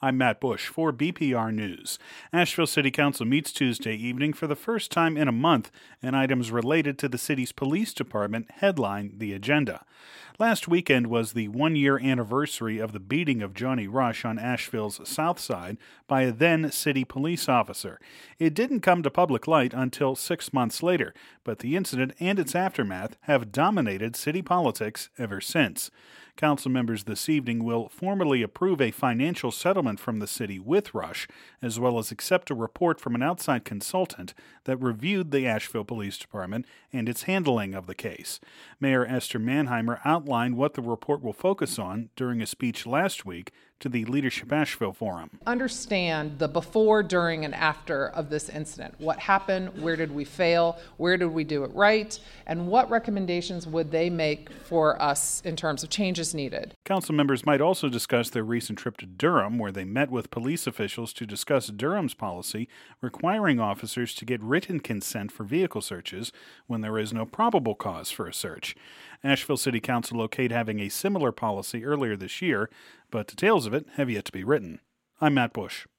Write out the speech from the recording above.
I'm Matt Bush for BPR News. Asheville City Council meets Tuesday evening for the first time in a month, and items related to the city's police department headline the agenda. Last weekend was the one-year anniversary of the beating of Johnny Rush on Asheville's South Side by a then city police officer. It didn't come to public light until 6 months later, but the incident and its aftermath have dominated city politics ever since. Council members this evening will formally approve a financial settlement from the city with Rush, as well as accept a report from an outside consultant that reviewed the Asheville Police Department and its handling of the case. Mayor Esther Manheimer outlined what the report will focus on during a speech last week to the Leadership Asheville Forum. Understand the before, during, and after of this incident. What happened? Where did we fail? Where did we do it right? And what recommendations would they make for us in terms of changes needed? Council members might also discuss their recent trip to Durham, where they met with police officials to discuss Durham's policy requiring officers to get written consent for vehicle searches when there is no probable cause for a search. Asheville City Council okayed having a similar policy earlier this year, but details of it have yet to be written. I'm Matt Bush.